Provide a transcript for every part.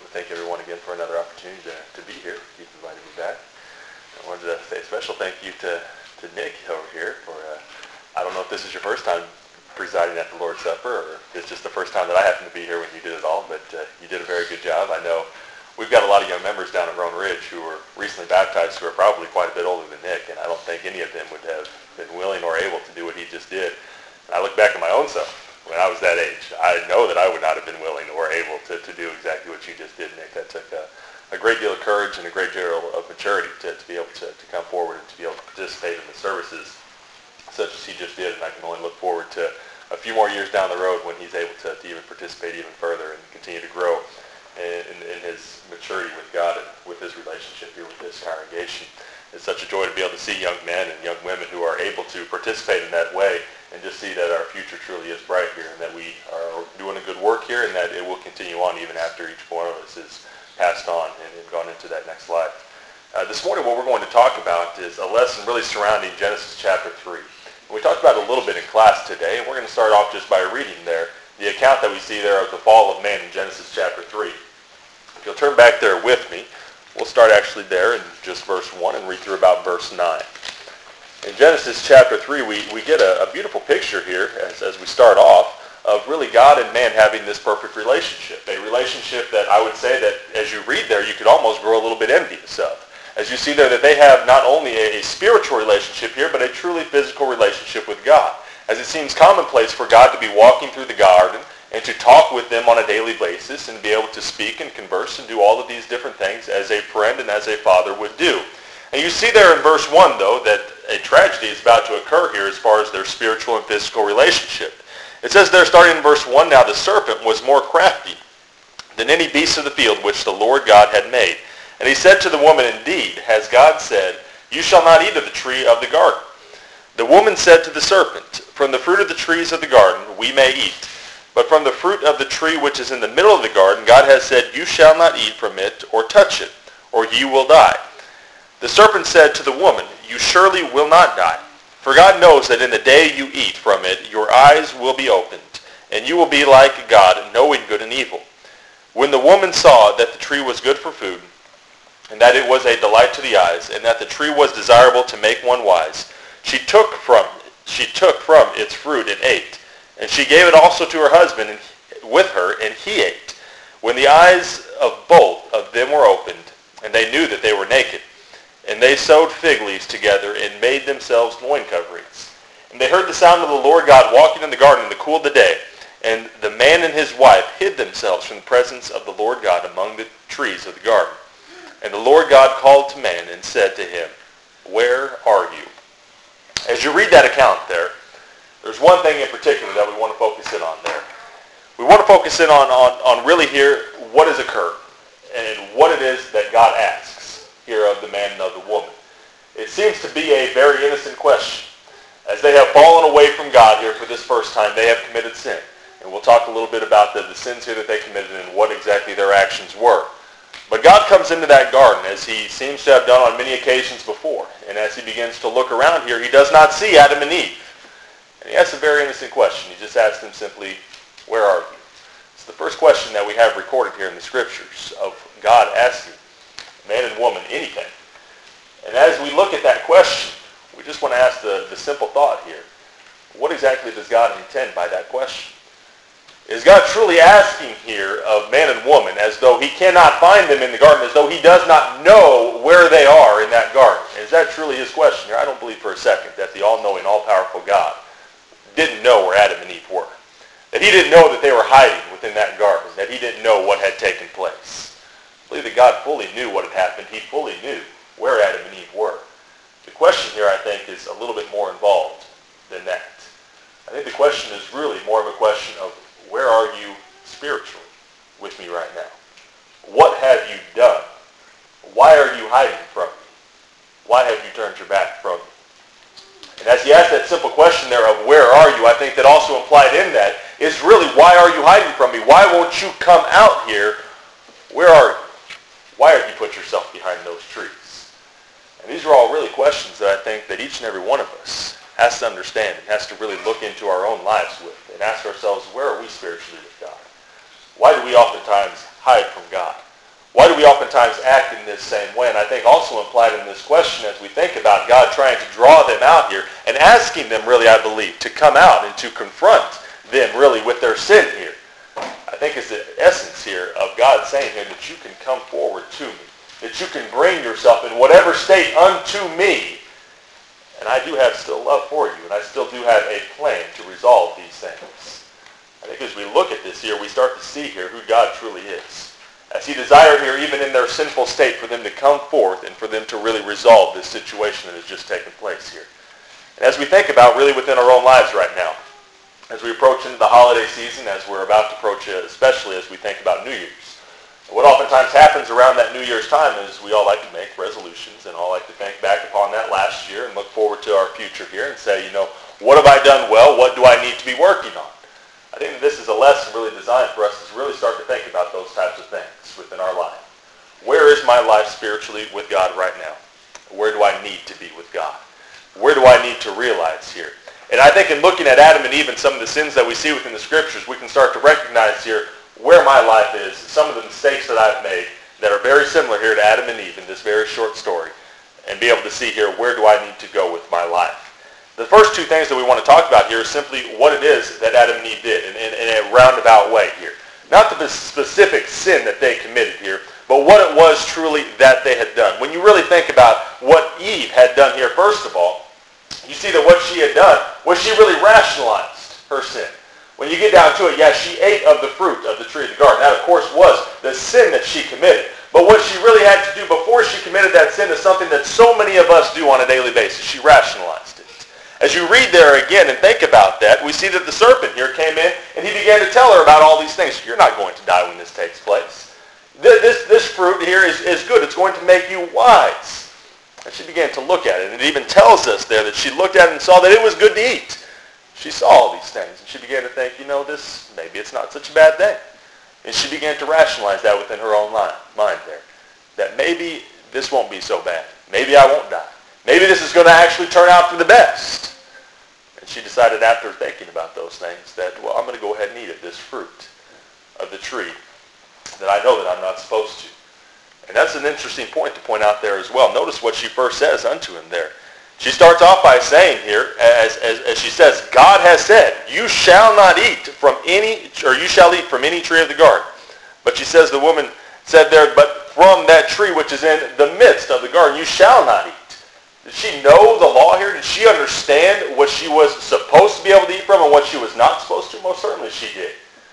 thank everyone again for another opportunity to be here. You've invited me back. I wanted to say a special thank you to Nick over here for, I don't know if this is your first time presiding at the Lord's Supper, or if it's just the first time that I happened to be here when you did it all, but you did a very good job. I know we've got a lot of young members down at Roan Ridge who were recently baptized who are probably quite a bit older than Nick, and I don't think any of them would have been willing or able to do what he just did. And I look back at my own self when I was that age. I know that I would not have been willing or able to do exactly what you just did, Nick. That took a great deal of courage and a great deal of maturity to be able to come forward and to be able to participate in the services such as he just did. And I can only look forward to a few more years down the road when he's able to even participate even further and continue to grow in his maturity with God and with his relationship here with this congregation. It's such a joy to be able to see young men and young women who are able to participate in that way and just see that our future truly is bright here and that we are doing a good work here and that it will continue on even after each one of us is passed on and gone into that next life. This morning what we're going to talk about is a lesson really surrounding Genesis chapter 3. And we talked about it a little bit in class today, and we're going to start off just by reading there the account that we see there of the fall of man in Genesis chapter 3. If you'll turn back there with me, we'll start actually there in just verse 1 and read through about verse 9. In Genesis chapter 3, we get a beautiful picture here as we start off of really God and man having this perfect relationship. A relationship that I would say that as you read there, you could almost grow a little bit envious of. As you see there that they have not only a spiritual relationship here, but a truly physical relationship with God. As it seems commonplace for God to be walking through the garden and to talk with them on a daily basis and be able to speak and converse and do all of these different things as a friend and as a father would do. And you see there in verse 1, though, that a tragedy is about to occur here as far as their spiritual and physical relationship. It says there, starting in verse 1, now the serpent was more crafty than any beast of the field which the Lord God had made. And he said to the woman, indeed, has God said, you shall not eat of the tree of the garden. The woman said to the serpent, from the fruit of the trees of the garden we may eat. But from the fruit of the tree which is in the middle of the garden, God has said, you shall not eat from it or touch it, or you will die. The serpent said to the woman, you surely will not die. For God knows that in the day you eat from it, your eyes will be opened, and you will be like God, knowing good and evil. When the woman saw that the tree was good for food, and that it was a delight to the eyes, and that the tree was desirable to make one wise, she took from its fruit and ate. And she gave it also to her husband with her, and he ate. When the eyes of both of them were opened, and they knew that they were naked, and they sewed fig leaves together and made themselves loin coverings. And they heard the sound of the Lord God walking in the garden in the cool of the day. And the man and his wife hid themselves from the presence of the Lord God among the trees of the garden. And the Lord God called to man and said to him, where are you? As you read that account there, there's one thing in particular that we want to focus in on there. We want to focus in on really here what has occurred and what it is that God asks here of the man and of the woman. It seems to be a very innocent question. As they have fallen away from God here for this first time, they have committed sin. And we'll talk a little bit about the sins here that they committed and what exactly their actions were. But God comes into that garden as he seems to have done on many occasions before. And as he begins to look around here, he does not see Adam and Eve. And he asks a very innocent question. He just asks them simply, where are you? It's the first question that we have recorded here in the scriptures of God asking man and woman anything. And as we look at that question, we just want to ask the simple thought here. What exactly does God intend by that question? Is God truly asking here of man and woman as though he cannot find them in the garden, as though he does not know where they are in that garden? Is that truly his question here? I don't believe for a second that the all-knowing, all-powerful God didn't know where Adam and Eve were. That he didn't know that they were hiding within that garden. That he didn't know what had taken place. I believe that God fully knew what had happened. He fully knew where Adam and Eve were. The question here, I think, is a little bit more involved than that. I think the question is really more of a question of where are you spiritually with me right now? What have you done? Why are you hiding from me? Why have you turned your back from me? And as he asked that simple question there of where are you, I think that also implied in that is really why are you hiding from me? Why won't you come out here? Where are you? Why have you put yourself behind those trees? And these are all really questions that I think that each and every one of us has to understand and has to really look into our own lives with and ask ourselves, where are we spiritually with God? Why do we oftentimes hide from God? Why do we oftentimes act in this same way? And I think also implied in this question as we think about God trying to draw them out here and asking them really, I believe, to come out and to confront them really with their sin here. I think is the essence here of God saying here that you can come forward to me, that you can bring yourself in whatever state unto me, and I do have still love for you, and I still do have a plan to resolve these things. I think as we look at this here, we start to see here who God truly is. As he desired here, even in their sinful state, for them to come forth and for them to really resolve this situation that has just taken place here. And as we think about really within our own lives right now, as we approach into the holiday season, as we're about to approach it, especially as we think about New Year's, what oftentimes happens around that New Year's time is we all like to make resolutions and all like to think back upon that last year and look forward to our future here and say, what have I done well? What do I need to be working on? I think that this is a lesson really designed for us to really start to think about those types of things within our life. Where is my life spiritually with God right now? Where do I need to be with God? Where do I need to realize here? And I think in looking at Adam and Eve and some of the sins that we see within the Scriptures, we can start to recognize here where my life is, some of the mistakes that I've made that are very similar here to Adam and Eve in this very short story, and be able to see here where do I need to go with my life. The first two things that we want to talk about here is simply what it is that Adam and Eve did in a roundabout way here. Not the specific sin that they committed here, but what it was truly that they had done. When you really think about what Eve had done here, first of all, you see that what she had done was she really rationalized her sin. When you get down to it, she ate of the fruit of the tree of the garden. That, of course, was the sin that she committed. But what she really had to do before she committed that sin is something that so many of us do on a daily basis. She rationalized it. As you read there again and think about that, we see that the serpent here came in and he began to tell her about all these things. You're not going to die when this takes place. This fruit here is good. It's going to make you wise. And she began to look at it. And it even tells us there that she looked at it and saw that it was good to eat. She saw all these things. And she began to think, maybe it's not such a bad thing. And she began to rationalize that within her own mind there. That maybe this won't be so bad. Maybe I won't die. Maybe this is going to actually turn out for the best. And she decided after thinking about those things that, I'm going to go ahead and eat of this fruit of the tree that I know that I'm not supposed to. And that's an interesting point to point out there as well. Notice what she first says unto him there. She starts off by saying here, as she says, God has said, you shall not eat from any, or you shall eat from any tree of the garden. But she says, the woman said there, but from that tree which is in the midst of the garden, you shall not eat. Did she know the law here? Did she understand what she was supposed to be able to eat from and what she was not supposed to? Most certainly she did.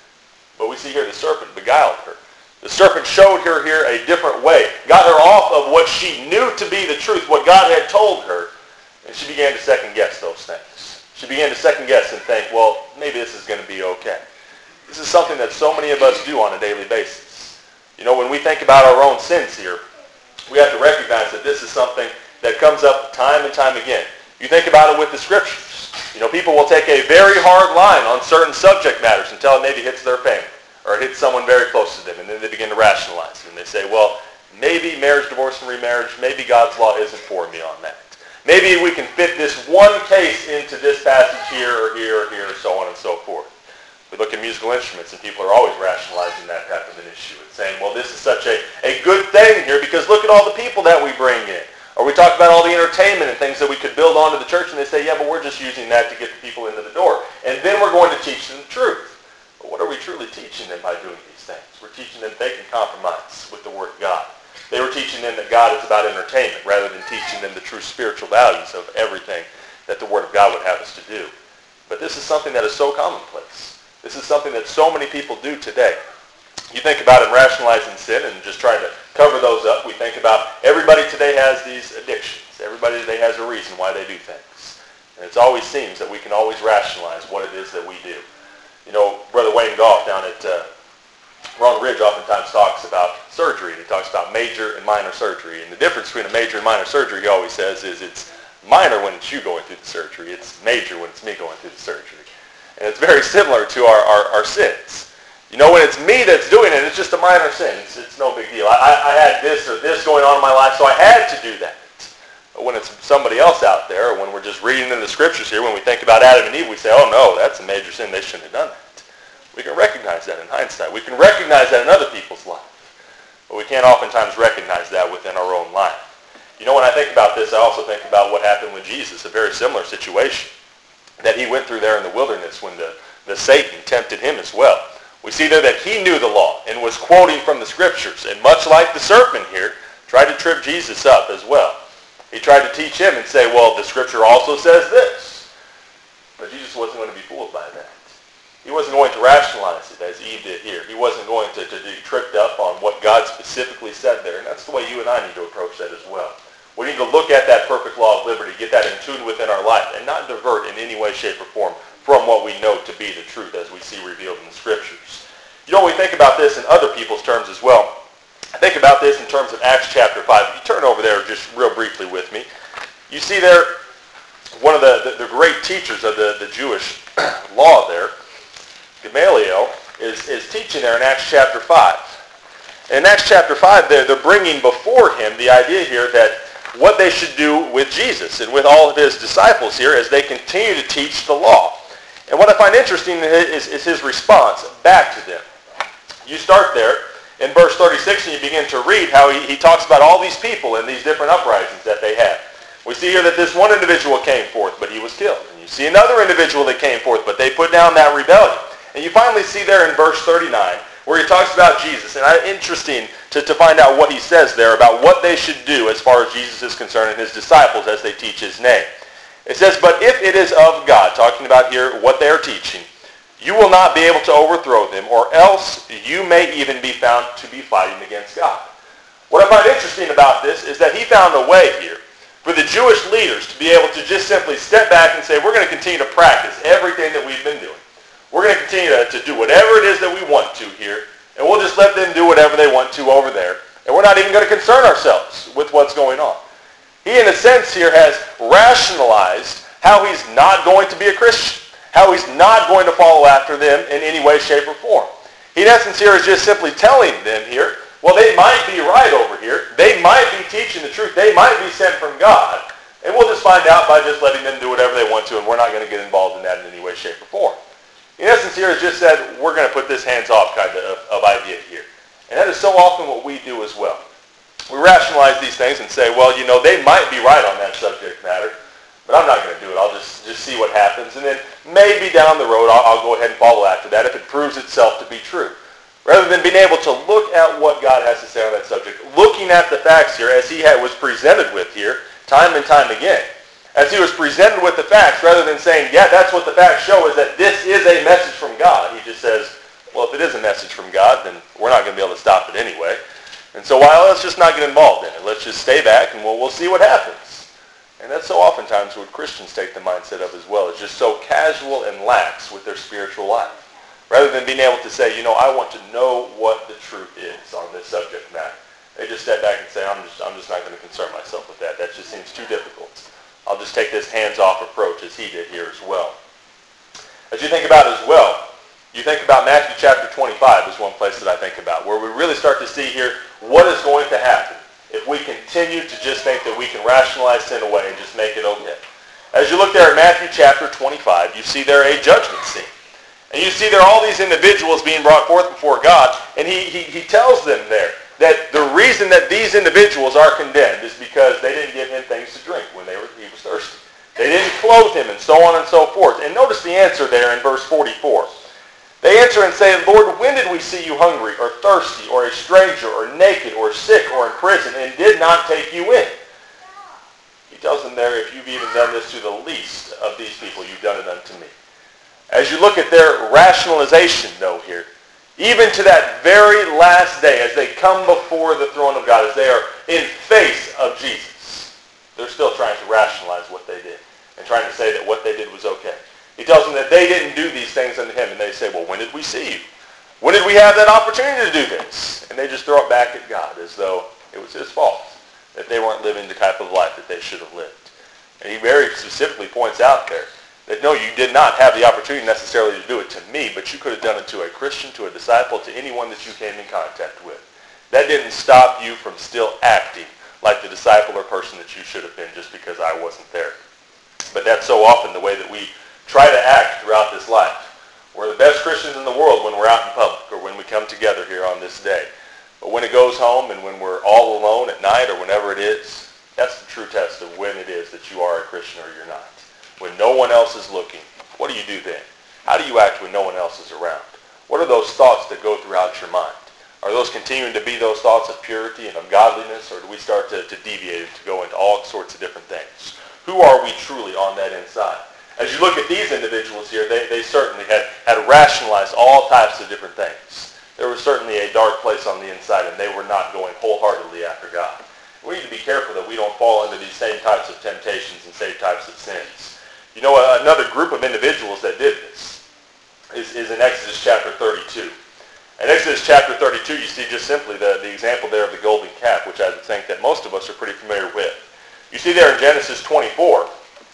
But we see here the serpent beguiled her. The serpent showed her here a different way, got her off of what she knew to be the truth, what God had told her, and she began to second guess those things. She began to second guess and think, maybe this is going to be okay. This is something that so many of us do on a daily basis. When we think about our own sins here, we have to recognize that this is something that comes up time and time again. You think about it with the Scriptures. People will take a very hard line on certain subject matters until it maybe hits their family or it hits someone very close to them, and then they begin to rationalize it. And they say, maybe marriage, divorce, and remarriage, maybe God's law isn't for me on that. Maybe we can fit this one case into this passage here or here or here, so on and so forth. We look at musical instruments, and people are always rationalizing that type of an issue and saying, this is such a good thing here because look at all the people that we bring in. Or we talk about all the entertainment and things that we could build onto the church, and they say, but we're just using that to get the people into the door. And then we're going to teach them the truth. But what are we truly teaching them by doing these things? We're teaching them they can compromise with the Word of God. They were teaching them that God is about entertainment rather than teaching them the true spiritual values of everything that the Word of God would have us to do. But this is something that is so commonplace. This is something that so many people do today. You think about it rationalizing sin and just trying to cover those up. We think about everybody today has these addictions. Everybody today has a reason why they do things. And it always seems that we can always rationalize what it is that we do. Brother Wayne Goff down at Ronald Ridge oftentimes talks about surgery. He talks about major and minor surgery. And the difference between a major and minor surgery, he always says, is it's minor when it's you going through the surgery. It's major when it's me going through the surgery. And it's very similar to our sins. When it's me that's doing it, it's just a minor sin. It's no big deal. I had this or this going on in my life, so I had to do that. But when it's somebody else out there, or when we're just reading in the Scriptures here, when we think about Adam and Eve, we say, no, that's a major sin. They shouldn't have done that. We can recognize that in hindsight. We can recognize that in other people's life. But we can't can't oftentimes recognize that within our own life. You know, when I think about this, I also think about what happened with Jesus, a very similar situation that he went through there in the wilderness when the Satan tempted him as well. We see there that he knew the law and was quoting from the scriptures, and much like the serpent here, tried to trip Jesus up as well. He tried to teach him and say, well, the scripture also says this. But Jesus wasn't going to be fooled by that. He wasn't going to rationalize it as Eve did here. He wasn't going to be tripped up on what God specifically said there. And that's the way you and I need to approach that as well. We need to look at that perfect law of liberty, get that in tune within our life, and not divert in any way, shape, or form from what we know to be the truth as we see revealed in the scriptures. You know, we think about this in other people's terms as well. I think about this in terms of Acts chapter 5. If you turn over there just real briefly with me, you see there one of the great teachers of the Jewish law there, Gamaliel, is teaching there in Acts chapter 5. In Acts chapter 5, they're bringing before him the idea here that what they should do with Jesus and with all of his disciples here as they continue to teach the law. And what I find interesting is his response back to them. You start there in verse 36 and you begin to read how he talks about all these people and these different uprisings that they had. We see here that this one individual came forth, but he was killed. And you see another individual that came forth, but they put down that rebellion. And you finally see there in verse 39 where he talks about Jesus. And it's interesting to find out what he says there about what they should do as far as Jesus is concerned and his disciples as they teach his name. It says, but if it is of God, talking about here what they are teaching, you will not be able to overthrow them, or else you may even be found to be fighting against God. What I find interesting about this is that he found a way here for the Jewish leaders to be able to just simply step back and say, we're going to continue to practice everything that we've been doing. We're going to continue to do whatever it is that we want to here, and we'll just let them do whatever they want to over there, and we're not even going to concern ourselves with what's going on. He, in a sense here, has rationalized how he's not going to be a Christian, how he's not going to follow after them in any way, shape, or form. He, in essence, here is just simply telling them here, well, they might be right over here. They might be teaching the truth. They might be sent from God. And we'll just find out by just letting them do whatever they want to, and we're not going to get involved in that in any way, shape, or form. In essence, here is just said, we're going to put this hands-off kind of idea here. And that is so often what we do as well. We rationalize these things and say, well, you know, they might be right on that subject matter, but I'm not going to do it. I'll just see what happens. And then maybe down the road, I'll go ahead and follow after that if it proves itself to be true. Rather than being able to look at what God has to say on that subject, looking at the facts here as he was presented with here time and time again. As he was presented with the facts, rather than saying, yeah, that's what the facts show is that this is a message from God. He just says, well, if it is a message from God, then we're not going to be able to stop it anyway. And so let's just not get involved in it. Let's just stay back and we'll see what happens. And that's so oftentimes what Christians take the mindset of as well. It's just so casual and lax with their spiritual life. Rather than being able to say, you know, I want to know what the truth is on this subject matter. They just step back and say, I'm just not going to concern myself with that. That just seems too difficult. I'll just take this hands-off approach as he did here as well. As you think about as well, you think about Matthew chapter 25 is one place that I think about, where we really start to see here what is going to happen if we continue to just think that we can rationalize sin away and just make it okay. As you look there at Matthew chapter 25, you see there a judgment scene. And you see there all these individuals being brought forth before God, and he tells them there that the reason that these individuals are condemned is because they didn't give him things to drink when he was thirsty. They didn't clothe him, and so on and so forth. And notice the answer there in verse 44. They answer and say, Lord, when did we see you hungry, or thirsty, or a stranger, or naked, or sick, or in prison, and did not take you in? He tells them there, if you've even done this to the least of these people, you've done it unto me. As you look at their rationalization, though, here, even to that very last day, as they come before the throne of God, as they are in face of Jesus, they're still trying to rationalize what they did and trying to say that what they did was okay. He tells them that they didn't do these things unto him, and they say, well, when did we see you? When did we have that opportunity to do this? And they just throw it back at God as though it was his fault, that they weren't living the type of life that they should have lived. And he very specifically points out there that no, you did not have the opportunity necessarily to do it to me, but you could have done it to a Christian, to a disciple, to anyone that you came in contact with. That didn't stop you from still acting like the disciple or person that you should have been just because I wasn't there. But that's so often the way that we try to act throughout this life. We're the best Christians in the world when we're out in public or when we come together here on this day. But when it goes home and when we're all alone at night or whenever it is, that's the true test of when it is that you are a Christian or you're not. When no one else is looking, what do you do then? How do you act when no one else is around? What are those thoughts that go throughout your mind? Are those continuing to be those thoughts of purity and of godliness, or do we start to deviate to go into all sorts of different things? Who are we truly on that inside? As you look at these individuals here, they certainly had rationalized all types of different things. There was certainly a dark place on the inside, and they were not going wholeheartedly after God. We need to be careful that we don't fall into these same types of temptations and same types of sins. You know, another group of individuals that did this is in Exodus chapter 32. In Exodus chapter 32, you see just simply the example there of the golden calf, which I would think that most of us are pretty familiar with. You see there in Genesis 24,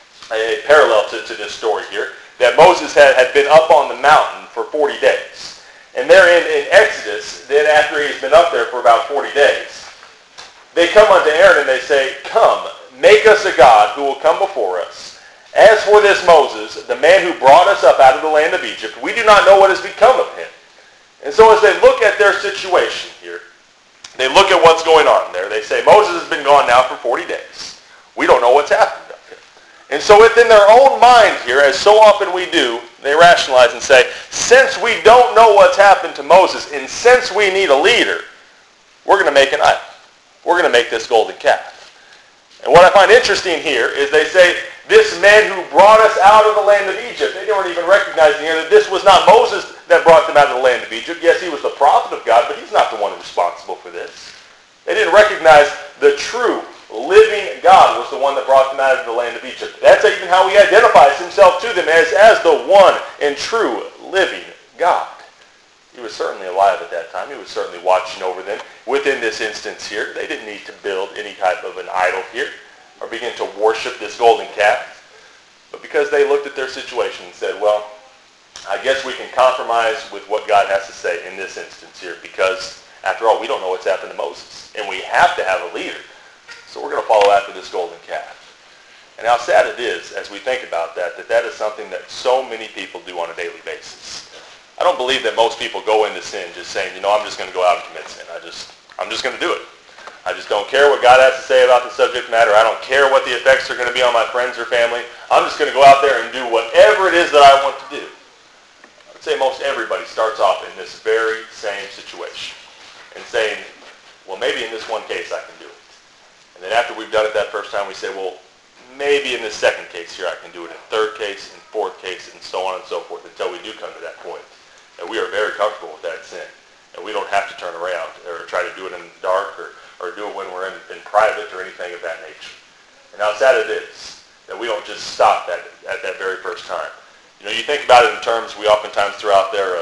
a parallel to this story here, that Moses had been up on the mountain for 40 days. And there in Exodus, then after he's been up there for about 40 days, they come unto Aaron and they say, "Come, make us a God who will come before us. As for this Moses, the man who brought us up out of the land of Egypt, we do not know what has become of him." And so as they look at their situation here, they look at what's going on there. They say, Moses has been gone now for 40 days. We don't know what's happened to him. And so within their own mind here, as so often we do, they rationalize and say, since we don't know what's happened to Moses, and since we need a leader, we're going to make an idol. We're going to make this golden calf. And what I find interesting here is they say, this man who brought us out of the land of Egypt, they weren't even recognizing here that this was not Moses that brought them out of the land of Egypt. Yes, he was the prophet of God, but he's not the one responsible for this. They didn't recognize the true, living God was the one that brought them out of the land of Egypt. That's even how he identifies himself to them as the one and true living God. He was certainly alive at that time. He was certainly watching over them. Within this instance here, they didn't need to build any type of an idol here or begin to worship this golden calf. But because they looked at their situation and said, well, I guess we can compromise with what God has to say in this instance here because, after all, we don't know what's happened to Moses. And we have to have a leader. So we're going to follow after this golden calf. And how sad it is, as we think about that is something that so many people do on a daily basis. I don't believe that most people go into sin just saying, I'm just going to go out and commit sin. I'm just going to do it. I just don't care what God has to say about the subject matter. I don't care what the effects are going to be on my friends or family. I'm just going to go out there and do whatever it is that I want to do. I would say most everybody starts off in this very same situation and saying, well, maybe in this one case I can do it. And then after we've done it that first time, we say, well, maybe in this second case here I can do it, in third case, in fourth case, and so on and so forth, until we do come to that point. And we are very comfortable with that sin. And we don't have to turn around or try to do it in the dark or do it when we're in private or anything of that nature. And how sad it is that we don't just stop at that very first time. You think about it in terms we oftentimes throw out there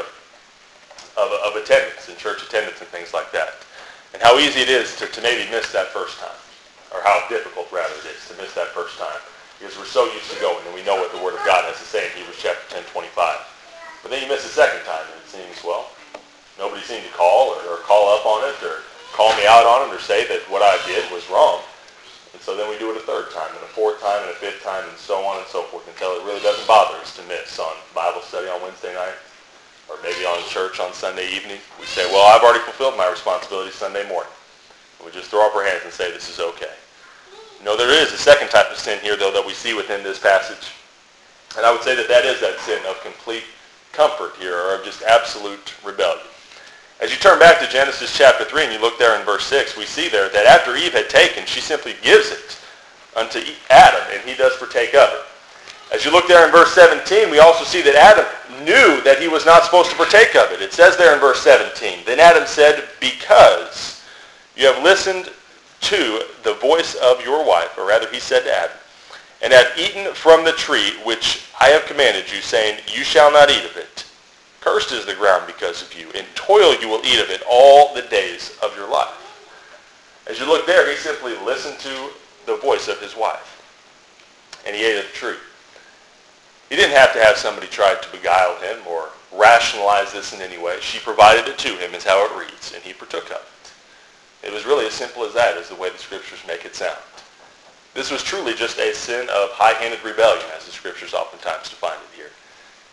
of attendance and church attendance and things like that. And how easy it is to maybe miss that first time. Or how difficult, rather, it is to miss that first time. Because we're so used to going and we know what the Word of God has to say in Hebrews chapter 10:25. But then you miss the second time and it seems, well, nobody seemed to call or call up on it or call me out on it or say that what I did was wrong. And so then we do it a third time and a fourth time and a fifth time and so on and so forth until it really doesn't bother us to miss on Bible study on Wednesday night or maybe on church on Sunday evening. We say, well, I've already fulfilled my responsibility Sunday morning. And we just throw up our hands and say, this is okay. There is a second type of sin here, though, that we see within this passage. And I would say that is that sin of complete comfort here or of just absolute rebellion. As you turn back to Genesis chapter 3 and you look there in verse 6, we see there that after Eve had taken, she simply gives it unto Adam, and he does partake of it. As you look there in verse 17, we also see that Adam knew that he was not supposed to partake of it. It says there in verse 17, then Adam said, because you have listened to the voice of your wife, or rather he said to Adam, and have eaten from the tree which I have commanded you, saying, you shall not eat of it. Cursed is the ground because of you. In toil you will eat of it all the days of your life. As you look there, he simply listened to the voice of his wife. And he ate of the tree. He didn't have to have somebody try to beguile him or rationalize this in any way. She provided it to him, is how it reads, and he partook of it. It was really as simple as that, is the way the scriptures make it sound. This was truly just a sin of high-handed rebellion, as the scriptures oftentimes define it here.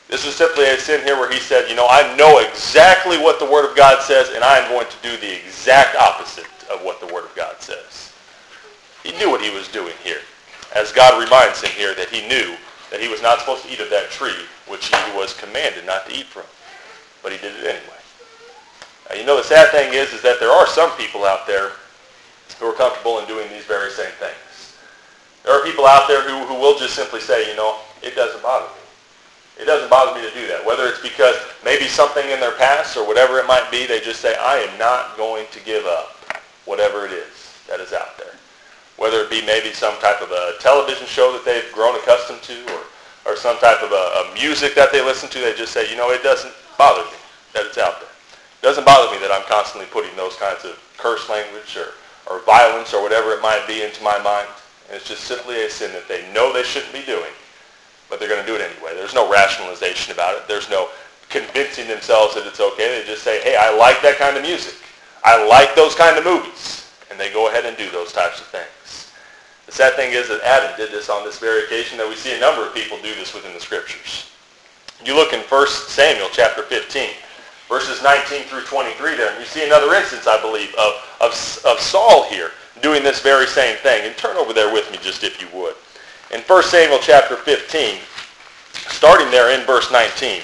This was simply a sin here where he said, I know exactly what the Word of God says, and I am going to do the exact opposite of what the Word of God says. He knew what he was doing here. As God reminds him here that he knew that he was not supposed to eat of that tree which he was commanded not to eat from. But he did it anyway. Now, the sad thing is that there are some people out there who are comfortable in doing these very same things. There are people out there who will just simply say, it doesn't bother me. It doesn't bother me to do that. Whether it's because maybe something in their past or whatever it might be, they just say, I am not going to give up whatever it is that is out there. Whether it be maybe some type of a television show that they've grown accustomed to or some type of a music that they listen to, they just say, it doesn't bother me that it's out there. It doesn't bother me that I'm constantly putting those kinds of curse language or violence or whatever it might be into my mind. And it's just simply a sin that they know they shouldn't be doing, but they're going to do it anyway. There's no rationalization about it. There's no convincing themselves that it's okay. They just say, hey, I like that kind of music. I like those kind of movies. And they go ahead and do those types of things. The sad thing is that Adam did this on this very occasion, that we see a number of people do this within the Scriptures. You look in 1 Samuel chapter 15, verses 19 through 23 there, and you see another instance, I believe, of Saul here doing this very same thing. And turn over there with me just if you would. In 1 Samuel chapter 15, starting there in verse 19,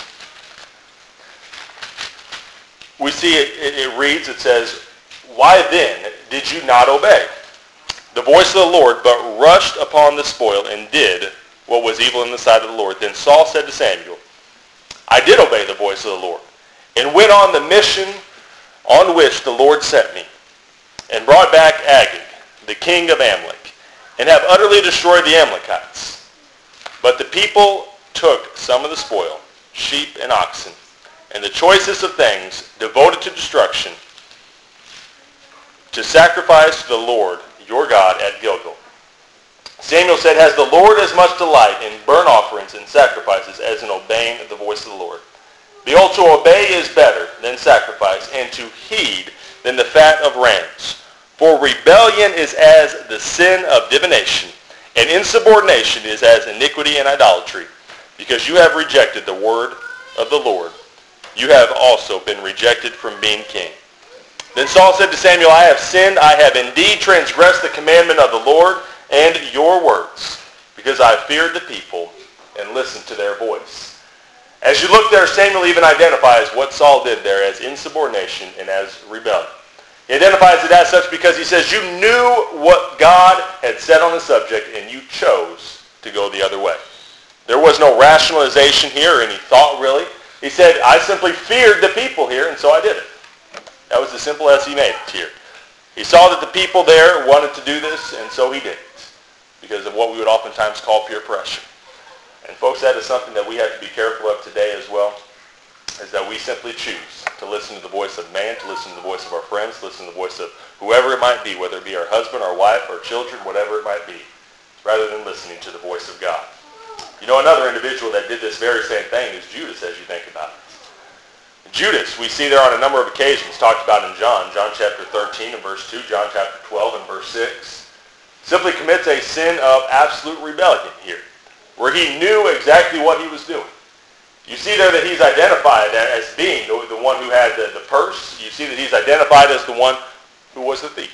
we see it reads, it says, why then did you not obey the voice of the Lord, but rushed upon the spoil and did what was evil in the sight of the Lord? Then Saul said to Samuel, I did obey the voice of the Lord, and went on the mission on which the Lord sent me, and brought back Agag, the king of Amalek, and have utterly destroyed the Amalekites. But the people took some of the spoil, sheep and oxen, and the choicest of things devoted to destruction, to sacrifice to the Lord your God at Gilgal. Samuel said, has the Lord as much delight in burnt offerings and sacrifices as in obeying the voice of the Lord? Behold, to obey is better than sacrifice, and to heed than the fat of rams. For rebellion is as the sin of divination, and insubordination is as iniquity and idolatry. Because you have rejected the word of the Lord, you have also been rejected from being king. Then Saul said to Samuel, I have sinned. I have indeed transgressed the commandment of the Lord and your words, because I feared the people and listened to their voice. As you look there, Samuel even identifies what Saul did there as insubordination and as rebellion. He identifies it as such because he says, you knew what God had said on the subject and you chose to go the other way. There was no rationalization here or any thought really. He said, I simply feared the people here, and so I did it. That was as simple as he made it here. He saw that the people there wanted to do this, and so he did it, because of what we would oftentimes call peer pressure. And folks, that is something that we have to be careful of today as well, is that we simply choose to listen to the voice of man, to listen to the voice of our friends, to listen to the voice of whoever it might be, whether it be our husband, our wife, our children, whatever it might be, rather than listening to the voice of God. Another individual that did this very same thing is Judas, as you think about it. Judas, we see there on a number of occasions, talked about in John chapter 13 and verse 2, John chapter 12 and verse 6, simply commits a sin of absolute rebellion here, where he knew exactly what he was doing. You see there that he's identified as being the one who had the purse. You see that he's identified as the one who was the thief.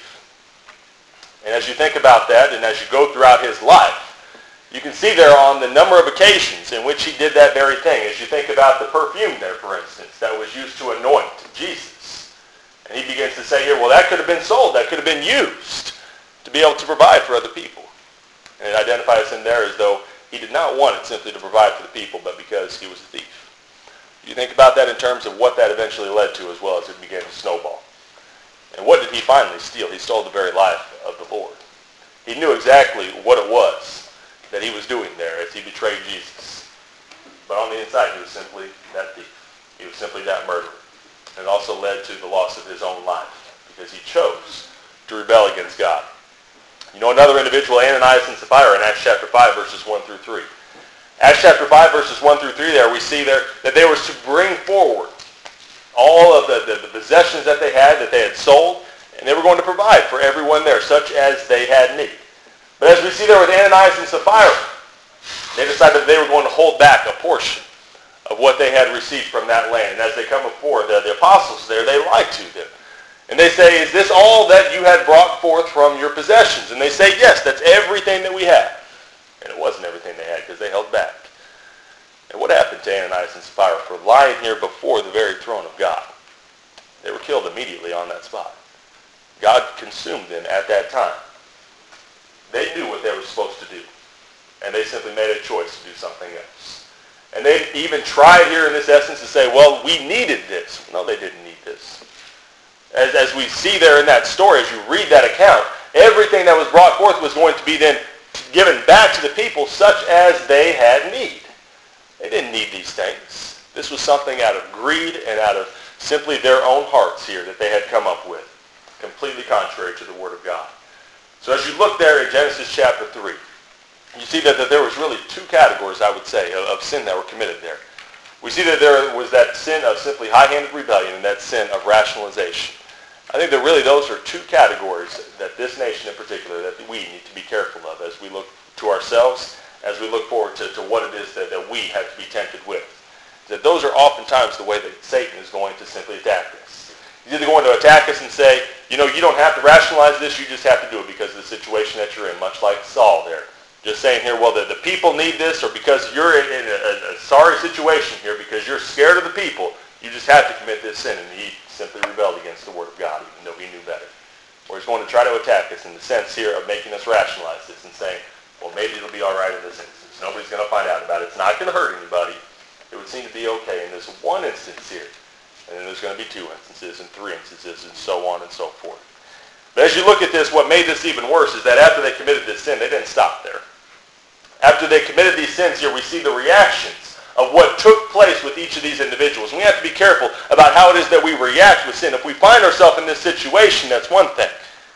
And as you think about that, and as you go throughout his life, you can see there on the number of occasions in which he did that very thing. As you think about the perfume there, for instance, that was used to anoint Jesus. And he begins to say here, well, that could have been sold. That could have been used to be able to provide for other people. And it identifies him there as though he did not want it simply to provide for the people, but because he was a thief. You think about that in terms of what that eventually led to, as well as it began to snowball. And what did he finally steal? He stole the very life of the Lord. He knew exactly what it was that he was doing there as he betrayed Jesus. But on the inside, he was simply that thief. He was simply that murderer. And it also led to the loss of his own life, because he chose to rebel against God. Another individual, Ananias and Sapphira, in Acts chapter 5, verses 1 through 3. Acts chapter 5, verses 1 through 3 there, we see there that they were to bring forward all of the possessions that they had sold, and they were going to provide for everyone there, such as they had need. But as we see there with Ananias and Sapphira, they decided that they were going to hold back a portion of what they had received from that land. And as they come before the apostles there, they lie to them. And they say, is this all that you had brought forth from your possessions? And they say, yes, that's everything that we have. And it wasn't everything they had because they held back. And what happened to Ananias and Sapphira for lying here before the very throne of God? They were killed immediately on that spot. God consumed them at that time. They knew what they were supposed to do. And they simply made a choice to do something else. And they even tried here in this essence to say, well, we needed this. No, they didn't need this. As we see there in that story, as you read that account, everything that was brought forth was going to be then given back to the people such as they had need. They didn't need these things. This was something out of greed and out of simply their own hearts here that they had come up with, completely contrary to the Word of God. So as you look there in Genesis chapter 3, you see that there was really two categories, I would say, of sin that were committed there. We see that there was that sin of simply high-handed rebellion and that sin of rationalization. I think that really those are two categories that this nation in particular that we need to be careful of as we look to ourselves, as we look forward to what it is that we have to be tempted with. That those are oftentimes the way that Satan is going to simply attack us. He's either going to attack us and say, you don't have to rationalize this, you just have to do it because of the situation that you're in, much like Saul there. Just saying here, well, the people need this, or because you're in a sorry situation here, because you're scared of the people, you just have to commit this sin. And he simply rebelled against the Word of God, even though he knew better. Or he's going to try to attack us in the sense here of making us rationalize this and saying, well, maybe it'll be all right in this instance. Nobody's going to find out about it. It's not going to hurt anybody. It would seem to be okay in this one instance here. And then there's going to be 2 instances and 3 instances and so on and so forth. But as you look at this, what made this even worse is that after they committed this sin, they didn't stop there. After they committed these sins here, we see the reactions of what took place with each of these individuals. And we have to be careful about how it is that we react with sin. If we find ourselves in this situation, that's one thing.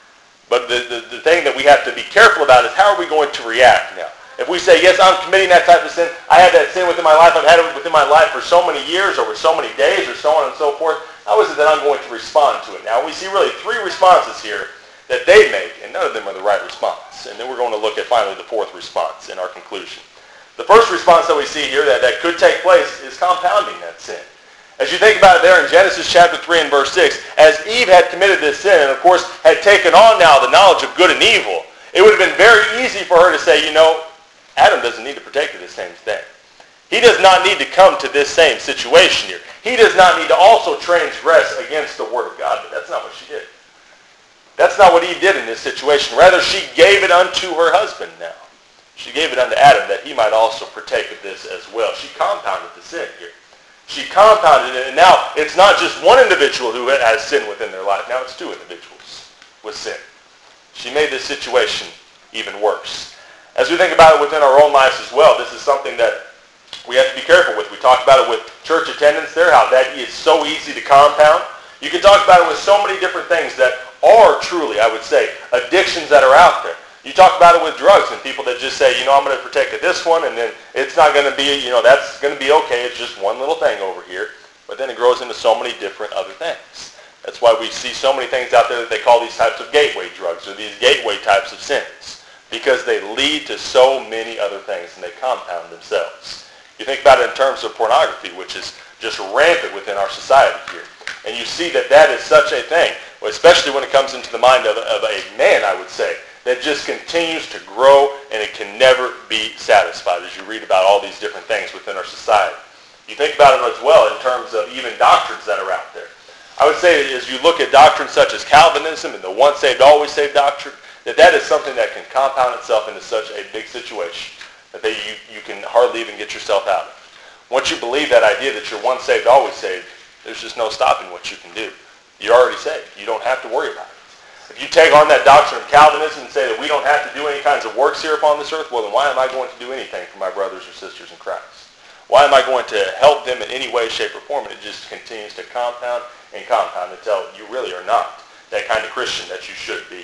But the thing that we have to be careful about is how are we going to react now? If we say, yes, I'm committing that type of sin, I have that sin within my life, I've had it within my life for so many years, over so many days, or so on and so forth, how is it that I'm going to respond to it? Now, we see really 3 responses here that they make, and none of them are the right response. And then we're going to look at finally the 4th response in our conclusion. The first response that we see here that could take place is compounding that sin. As you think about it there in Genesis chapter 3 and verse 6, as Eve had committed this sin and of course had taken on now the knowledge of good and evil, it would have been very easy for her to say, Adam doesn't need to partake of this same thing. He does not need to come to this same situation here. He does not need to also transgress against the Word of God, but that's not what she did. That's not what Eve did in this situation. Rather, she gave it unto her husband now. She gave it unto Adam that he might also partake of this as well. She compounded the sin here. She compounded it, and now it's not just one individual who has sin within their life. Now it's 2 individuals with sin. She made this situation even worse. As we think about it within our own lives as well, this is something that we have to be careful with. We talked about it with church attendance there, how that is so easy to compound. You can talk about it with so many different things that are truly, I would say, addictions that are out there. You talk about it with drugs and people that just say, I'm going to partake of this one, and then it's not going to be, that's going to be okay. It's just one little thing over here. But then it grows into so many different other things. That's why we see so many things out there that they call these types of gateway drugs or these gateway types of sins, because they lead to so many other things and they compound themselves. You think about it in terms of pornography, which is just rampant within our society here. And you see that is such a thing, especially when it comes into the mind of a man, I would say, that just continues to grow and it can never be satisfied as you read about all these different things within our society. You think about it as well in terms of even doctrines that are out there. I would say that as you look at doctrines such as Calvinism and the once saved, always saved doctrine, that is something that can compound itself into such a big situation that you can hardly even get yourself out of. Once you believe that idea that you're once saved, always saved, there's just no stopping what you can do. You're already saved. You don't have to worry about it. If you take on that doctrine of Calvinism and say that we don't have to do any kinds of works here upon this earth, well, then why am I going to do anything for my brothers or sisters in Christ? Why am I going to help them in any way, shape, or form? And it just continues to compound and compound until you really are not that kind of Christian that you should be.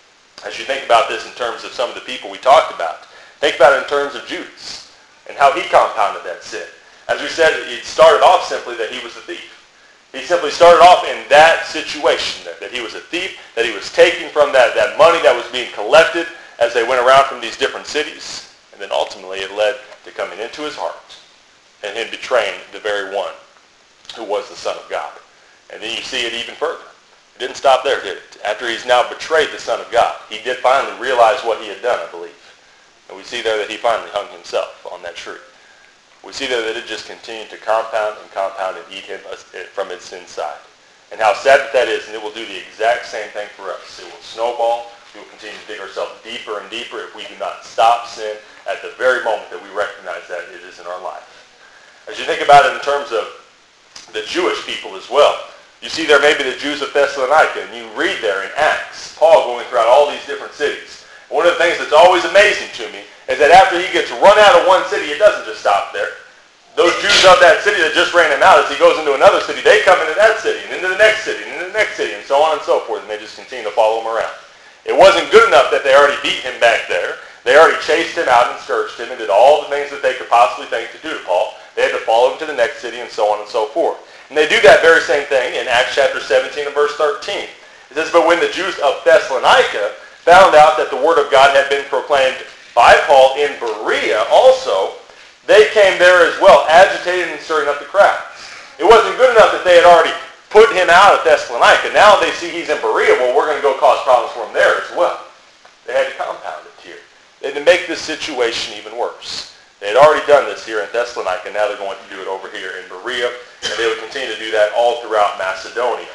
As you think about this in terms of some of the people we talked about, think about it in terms of Judas and how he compounded that sin. As we said, it started off simply that he was a thief. He simply started off in that situation, that he was a thief, that he was taking from that money that was being collected as they went around from these different cities. And then ultimately it led to coming into his heart and him betraying the very one who was the Son of God. And then you see it even further. It didn't stop there, did it? After he's now betrayed the Son of God, he did finally realize what he had done, I believe. And we see there that he finally hung himself on that tree. We see there that it just continued to compound and eat him from its inside. And how sad that is, and it will do the exact same thing for us. It will snowball. We will continue to dig ourselves deeper and deeper if we do not stop sin at the very moment that we recognize that it is in our life. As you think about it in terms of the Jewish people as well, you see there maybe the Jews of Thessalonica, and you read there in Acts, Paul going throughout all these different cities. And one of the things that's always amazing to me is that after he gets run out of one city, it doesn't just stop there. Those Jews of that city that just ran him out, as he goes into another city, they come into that city, and into the next city, and into the next city, and so on and so forth, and they just continue to follow him around. It wasn't good enough that they already beat him back there. They already chased him out and scourged him and did all the things that they could possibly think to do to Paul. They had to follow him to the next city, and so on and so forth. And they do that very same thing in Acts chapter 17 and verse 13. It says, "But when the Jews of Thessalonica found out that the word of God had been proclaimed by Paul in Berea also, they came there as well, agitated and stirring up the crowds." It wasn't good enough that they had already put him out of Thessalonica. Now they see he's in Berea. Well, we're going to go cause problems for him there as well. They had to compound it here. They had to make this situation even worse. They had already done this here in Thessalonica. Now they're going to do it over here in Berea. And they would continue to do that all throughout Macedonia.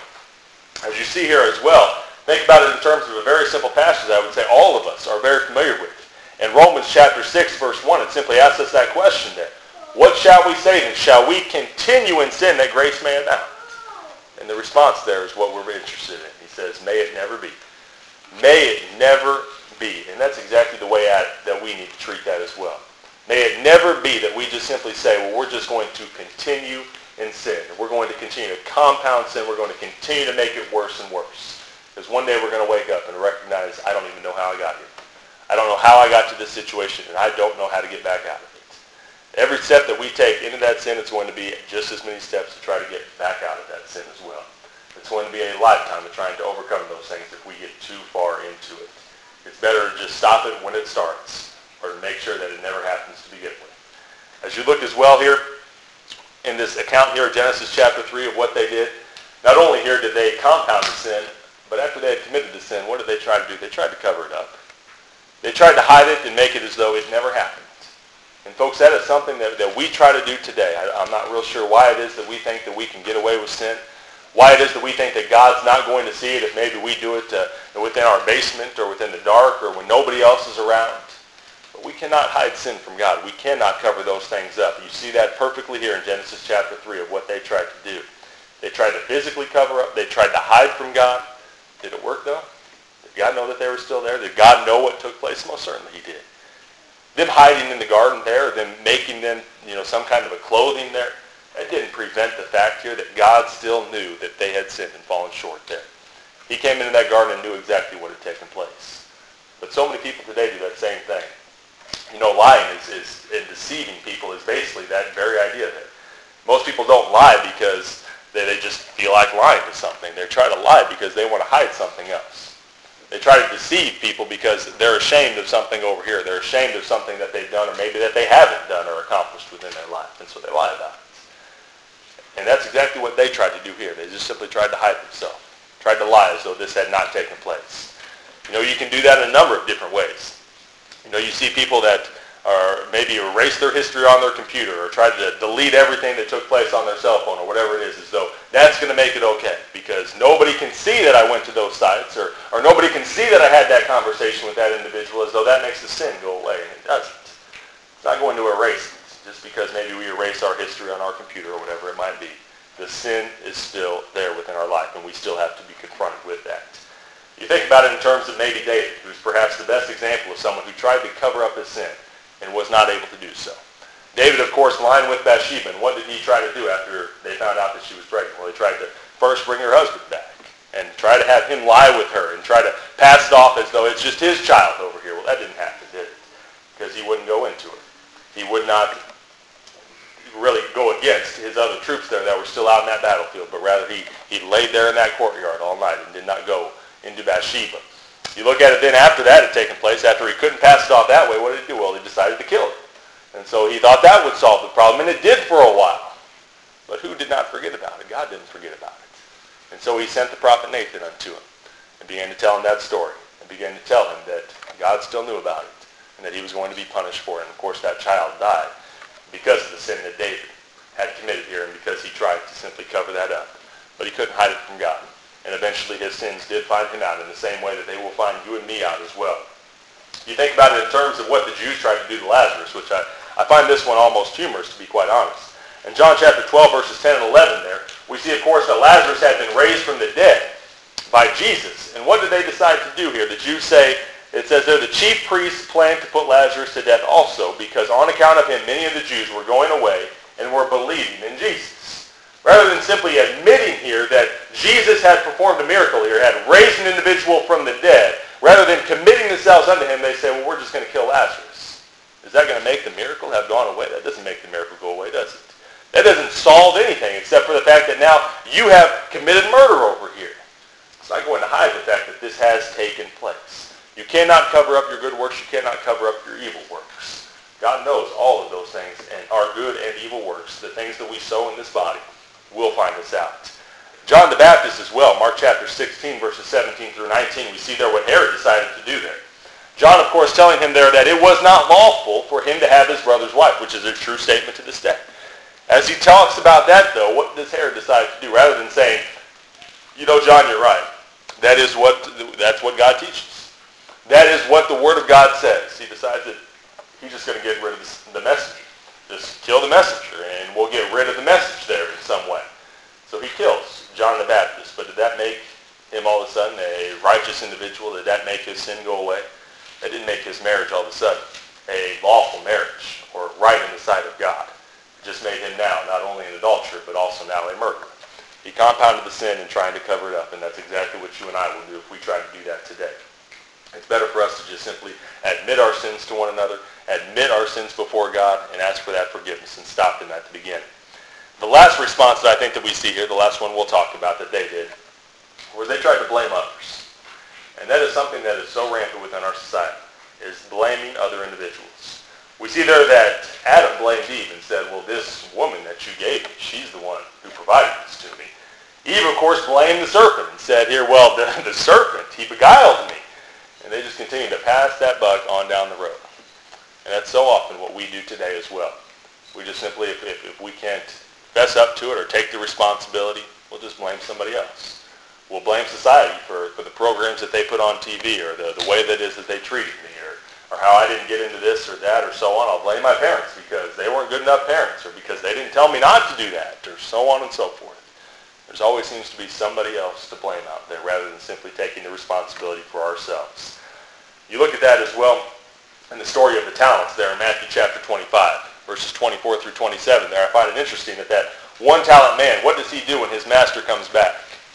As you see here as well, think about it in terms of a very simple passage I would say all of us are very familiar with. In Romans chapter 6, verse 1, it simply asks us that question there. What shall we say then? Shall we continue in sin that grace may abound? And the response there is what we're interested in. He says, may it never be. May it never be. And that's exactly the way that we need to treat that as well. May it never be that we just simply say, well, we're just going to continue in sin. We're going to continue to compound sin. We're going to continue to make it worse and worse. Because one day we're going to wake up and recognize, I don't even know how I got here. I don't know how I got to this situation, and I don't know how to get back out of it. Every step that we take into that sin, it's going to be just as many steps to try to get back out of that sin as well. It's going to be a lifetime of trying to overcome those things if we get too far into it. It's better to just stop it when it starts, or to make sure that it never happens to begin with. As you look as well here, in this account here of Genesis chapter 3 of what they did, not only here did they compound the sin, but after they had committed the sin, what did they try to do? They tried to cover it up. They tried to hide it and make it as though it never happened. And folks, that is something that we try to do today. I'm not real sure why it is that we think that we can get away with sin, why it is that we think that God's not going to see it if maybe we do it within our basement or within the dark or when nobody else is around. But we cannot hide sin from God. We cannot cover those things up. You see that perfectly here in Genesis chapter 3 of what they tried to do. They tried to physically cover up. They tried to hide from God. Did it work though? Did God know that they were still there? Did God know what took place? Most certainly he did. Them hiding in the garden there, them making them, some kind of a clothing there, that didn't prevent the fact here that God still knew that they had sinned and fallen short there. He came into that garden and knew exactly what had taken place. But so many people today do that same thing. Lying and deceiving people is basically that very idea there. Most people don't lie because they just feel like lying to something. They try to lie because they want to hide something else. They try to deceive people because they're ashamed of something over here. They're ashamed of something that they've done or maybe that they haven't done or accomplished within their life, and so they lie about it. And that's exactly what they tried to do here. They just simply tried to hide themselves, tried to lie as though this had not taken place. You can do that in a number of different ways. You see people that are maybe erase their history on their computer or try to delete everything that took place on their cell phone or whatever it is, as though that's going to make it okay because nobody can see that I went to those sites or nobody can see that I had that conversation with that individual, as though that makes the sin go away. And it doesn't. It's not going to erase it just because maybe we erase our history on our computer or whatever it might be. The sin is still there within our life, and we still have to be confronted with that. You think about it in terms of maybe David, who's perhaps the best example of someone who tried to cover up his sin and was not able to do so. David, of course, lying with Bathsheba, and what did he try to do after they found out that she was pregnant? Well, he tried to first bring her husband back and try to have him lie with her and try to pass it off as though it's just his child over here. Well, that didn't happen, did it? Because he wouldn't go into it. He would not really go against his other troops there that were still out in that battlefield, but rather he laid there in that courtyard all night and did not go into Bathsheba. You look at it then after that had taken place, after he couldn't pass it off that way, what did he do? Well, he decided to kill her. And so he thought that would solve the problem, and it did for a while. But who did not forget about it? God didn't forget about it. And so he sent the prophet Nathan unto him and began to tell him that story and began to tell him that God still knew about it and that he was going to be punished for it. And of course that child died because of the sin that David had committed here and because he tried to simply cover that up. But he couldn't hide it from God. And eventually his sins did find him out in the same way that they will find you and me out as well. You think about it in terms of what the Jews tried to do to Lazarus, which I find this one almost humorous, to be quite honest. In John chapter 12, verses 10 and 11 there, we see, of course, that Lazarus had been raised from the dead by Jesus. And what did they decide to do here? The Jews say, it says there, the chief priests planned to put Lazarus to death also, because on account of him, many of the Jews were going away and were believing in Jesus. Rather than simply admitting here that Jesus had performed a miracle here, had raised an individual from the dead, rather than committing themselves unto him, they say, well, we're just going to kill Lazarus. Is that going to make the miracle have gone away? That doesn't make the miracle go away, does it? That doesn't solve anything except for the fact that now you have committed murder over here. It's not going to hide the fact that this has taken place. You cannot cover up your good works. You cannot cover up your evil works. God knows all of those things, and our good and evil works, the things that we sow in this body, will find us out. John the Baptist as well, Mark chapter 16, verses 17 through 19, we see there what Herod decided to do there. John, of course, telling him there that it was not lawful for him to have his brother's wife, which is a true statement to this day. As he talks about that, though, what does Herod decide to do? Rather than saying, you know, John, you're right. That's what God teaches. That is what the Word of God says. He decides that he's just going to get rid of the messenger. Just kill the messenger, and we'll get rid of the message there in some way. So he kills John the Baptist. But did that make him all of a sudden a righteous individual? Did that make his sin go away? That didn't make his marriage all of a sudden a lawful marriage or right in the sight of God. It just made him now not only an adulterer, but also now a murderer. He compounded the sin in trying to cover it up, and that's exactly what you and I will do if we try to do that today. It's better for us to just simply admit our sins to one another, admit our sins before God, and ask for that forgiveness and stop them at the beginning. The last response that I think that we see here, the last one we'll talk about that they did, was they tried to blame others. And that is something that is so rampant within our society, is blaming other individuals. We see there that Adam blamed Eve and said, well, this woman that you gave me, she's the one who provided this to me. Eve, of course, blamed the serpent and said here, well, the serpent, he beguiled me. And they just continue to pass that buck on down the road. And that's so often what we do today as well. We just simply, if we can't fess up to it or take the responsibility, we'll just blame somebody else. We'll blame society for the programs that they put on TV or the way that is that they treated me or how I didn't get into this or that or so on. I'll blame my parents because they weren't good enough parents or because they didn't tell me not to do that or so on and so forth. There's always seems to be somebody else to blame out there rather than simply taking the responsibility for ourselves. You look at that as well in the story of the talents there in Matthew chapter 25, verses 24 through 27 there. I find it interesting that one talent man, what does he do when his master comes back?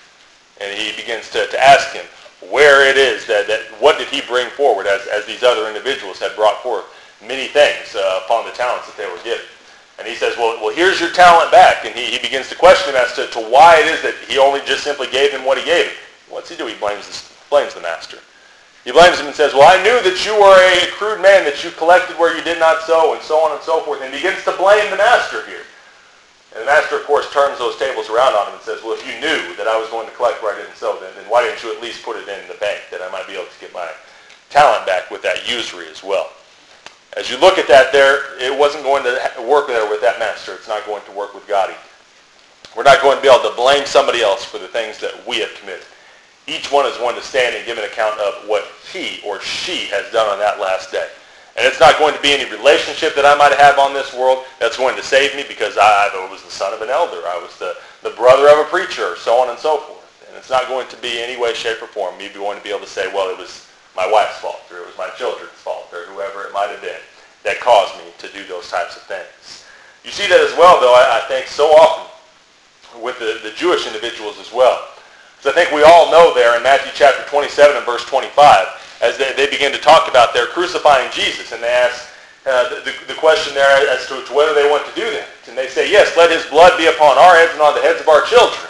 And he begins to ask him where it is that what did he bring forward as these other individuals had brought forth many things upon the talents that they were given. And he says, well, here's your talent back. And he begins to question him as to why it is that he only just simply gave him what he gave him. What's he do? He blames the master. He blames him and says, well, I knew that you were a crude man, that you collected where you did not sow, and so on and so forth. And he begins to blame the master here. And the master, of course, turns those tables around on him and says, well, if you knew that I was going to collect where I didn't sow, then why didn't you at least put it in the bank that I might be able to get my talent back with that usury as well? As you look at that there, it wasn't going to work there with that master. It's not going to work with God either. We're not going to be able to blame somebody else for the things that we have committed. Each one is going to stand and give an account of what he or she has done on that last day. And it's not going to be any relationship that I might have on this world that's going to save me because I was the son of an elder. I was the brother of a preacher, so on and so forth. And it's not going to be any way, shape, or form me going to be able to say, well, it was my wife's fault, or it was my children's fault, or whoever it might have been that caused me to do those types of things. You see that as well, though, I think, so often with the Jewish individuals as well. So I think we all know there in Matthew chapter 27 and verse 25, as they begin to talk about their crucifying Jesus, and they ask the question there as to whether they want to do that. And they say, yes, let his blood be upon our heads and on the heads of our children.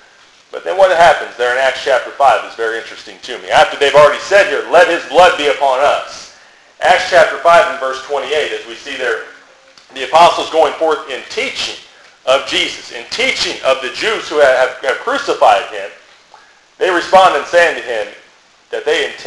But then what happens there in Acts chapter 5 is very interesting to me. After they've already said here, let his blood be upon us. Acts chapter 5 and verse 28, as we see there, the apostles going forth in teaching of Jesus, in teaching of the Jews who have crucified him, they respond in saying to him that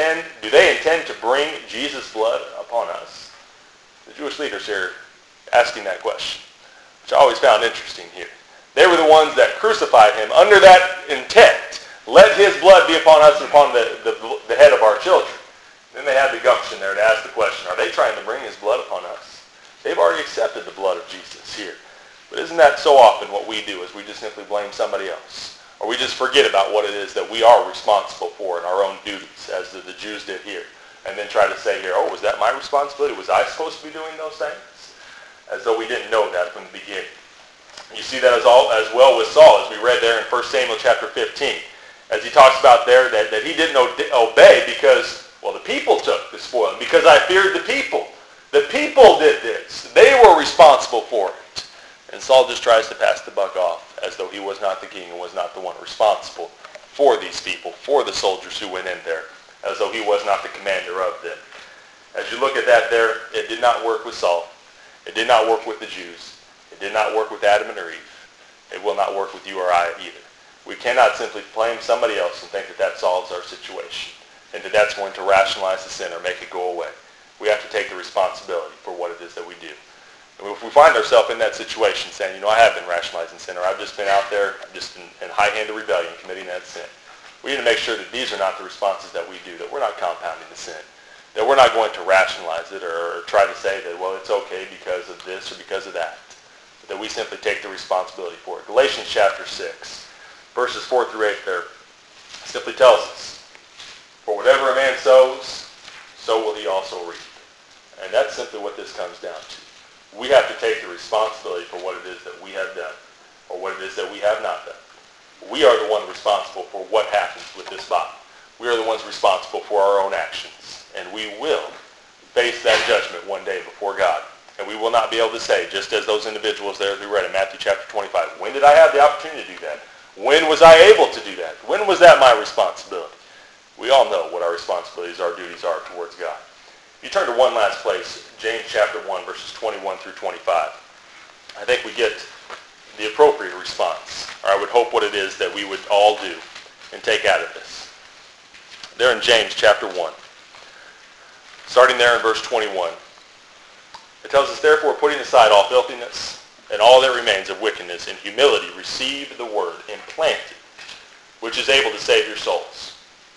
do they intend to bring Jesus' blood upon us? The Jewish leaders here asking that question, which I always found interesting here. They were the ones that crucified him under that intent. Let his blood be upon us and upon the head of our children. Then they had the gumption there to ask the question, are they trying to bring his blood upon us? They've already accepted the blood of Jesus here. But isn't that so often what we do, is we just simply blame somebody else? Or we just forget about what it is that we are responsible for in our own duties, as the Jews did here. And then try to say here, oh, was that my responsibility? Was I supposed to be doing those things? As though we didn't know that from the beginning. You see that as well with Saul, as we read there in 1 Samuel chapter 15. As he talks about there that he didn't obey because, well, the people took the spoil. Because I feared the people. The people did this. They were responsible for it. And Saul just tries to pass the buck off as though he was not the king and was not the one responsible for these people, for the soldiers who went in there, as though he was not the commander of them. As you look at that there, it did not work with Saul. It did not work with the Jews. It did not work with Adam and Eve. It will not work with you or I either. We cannot simply blame somebody else and think that that solves our situation and that that's going to rationalize the sin or make it go away. We have to take the responsibility for what it is that we do. And if we find ourselves in that situation saying, I have been rationalizing sin, or I've just been out there, I'm just in high-handed rebellion committing that sin, we need to make sure that these are not the responses that we do, that we're not compounding the sin, that we're not going to rationalize it or try to say that, well, it's okay because of this or because of that, but that we simply take the responsibility for it. Galatians chapter 6, verses 4 through 8 there simply tells us, for whatever a man sows, so will he also reap. And that's simply what this comes down to. We have to take the responsibility for what it is that we have done or what it is that we have not done. We are the one responsible for what happens with this body. We are the ones responsible for our own actions. And we will face that judgment one day before God. And we will not be able to say, just as those individuals there who read in Matthew chapter 25, when did I have the opportunity to do that? When was I able to do that? When was that my responsibility? We all know what our responsibilities, our duties are towards God. If you turn to one last place, James chapter 1, verses 21 through 25, I think we get the appropriate response, or I would hope what it is that we would all do and take out of this. There in James chapter 1, starting there in verse 21, it tells us, therefore, putting aside all filthiness and all that remains of wickedness, in humility receive the word implanted, which is able to save your souls.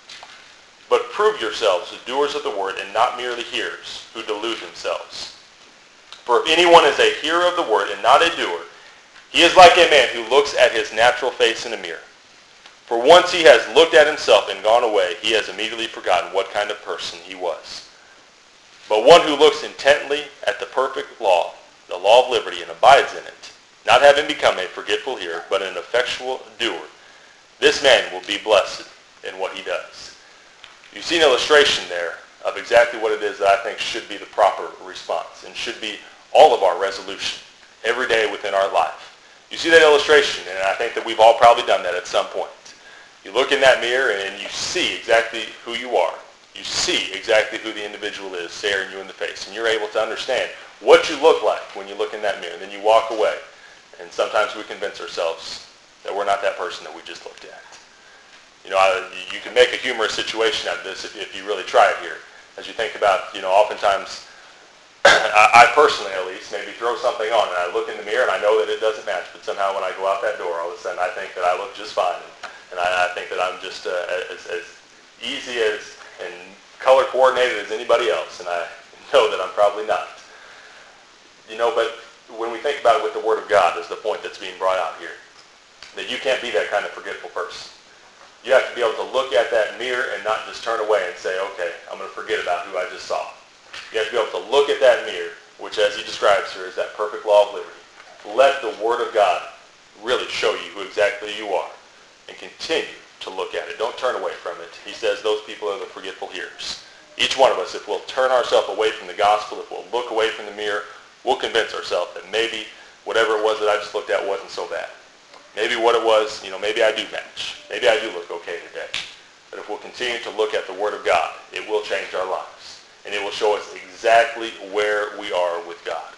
But prove yourselves as doers of the word and not merely hearers who delude themselves. For if anyone is a hearer of the word and not a doer, he is like a man who looks at his natural face in a mirror. For once he has looked at himself and gone away, he has immediately forgotten what kind of person he was. But one who looks intently at the perfect law, the law of liberty, and abides in it, not having become a forgetful hearer, but an effectual doer, this man will be blessed in what he does. You see an illustration there of exactly what it is that I think should be the proper response and should be all of our resolution every day within our life. You see that illustration, and I think that we've all probably done that at some point. You look in that mirror and you see exactly who you are. You see exactly who the individual is staring you in the face, and you're able to understand what you look like when you look in that mirror. And then you walk away, and sometimes we convince ourselves that we're not that person that we just looked at. You can make a humorous situation out of this if you really try it here. As you think about, oftentimes, I personally at least maybe throw something on and I look in the mirror and I know that it doesn't match, but somehow when I go out that door, all of a sudden I think that I look just fine. And I think that I'm just as easy as and color coordinated as anybody else, and I know that I'm probably not. But when we think about it with the Word of God is the point that's being brought out here, that you can't be that kind of forgetful person. You have to be able to look at that mirror and not just turn away and say, okay, I'm going to forget about who I just saw. You have to be able to look at that mirror, which as he describes here is that perfect law of liberty. Let the Word of God really show you who exactly you are and continue to look at it. Don't turn away from it. He says those people are the forgetful hearers. Each one of us, if we'll turn ourselves away from the gospel, if we'll look away from the mirror, we'll convince ourselves that maybe whatever it was that I just looked at wasn't so bad. Maybe what it was, maybe I do match. Maybe I do look okay today. But if we'll continue to look at the Word of God, it will change our lives. And it will show us exactly where we are with God.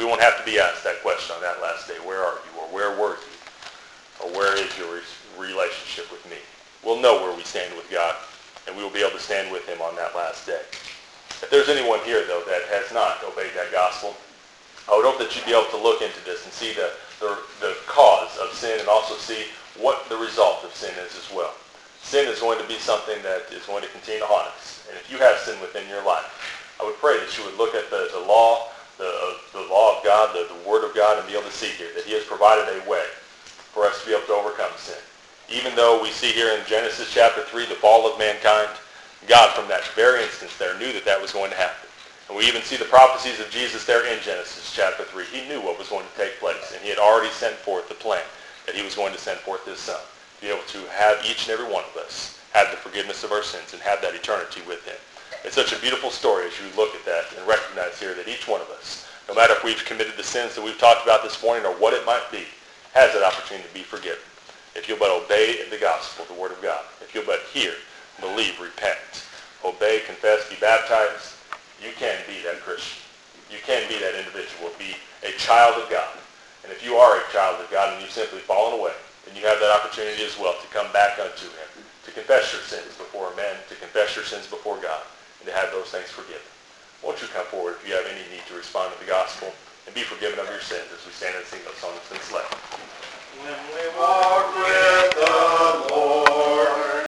We won't have to be asked that question on that last day. Where are you? Or where were you? Or where is your relationship with me? We'll know where we stand with God, and we will be able to stand with him on that last day. If there's anyone here, though, that has not obeyed that gospel, I would hope that you'd be able to look into this and see the cause of sin and also see what the result of sin is as well. Sin is going to be something that is going to continue to haunt us. And if you have sin within your life, I would pray that you would look at the law, the law of God, the Word of God, and be able to see here that he has provided a way for us to be able to overcome sin. Even though we see here in Genesis chapter 3 the fall of mankind, God from that very instance there knew that that was going to happen. And we even see the prophecies of Jesus there in Genesis chapter 3. He knew what was going to take place, and he had already sent forth the plan that he was going to send forth his Son to be able to have each and every one of us have the forgiveness of our sins and have that eternity with him. It's such a beautiful story as you look at that and recognize here that each one of us, no matter if we've committed the sins that we've talked about this morning or what it might be, has that opportunity to be forgiven. If you'll but obey the gospel, the Word of God, if you'll but hear, believe, repent, obey, confess, be baptized, you can be that Christian. You can be that individual, be a child of God. And if you are a child of God and you've simply fallen away, then you have that opportunity as well to come back unto him, to confess your sins before men, to confess your sins before God, and to have those things forgiven. Won't you come forward if you have any need to respond to the gospel and be forgiven of your sins as we stand and sing those songs that's been left. When we walk with the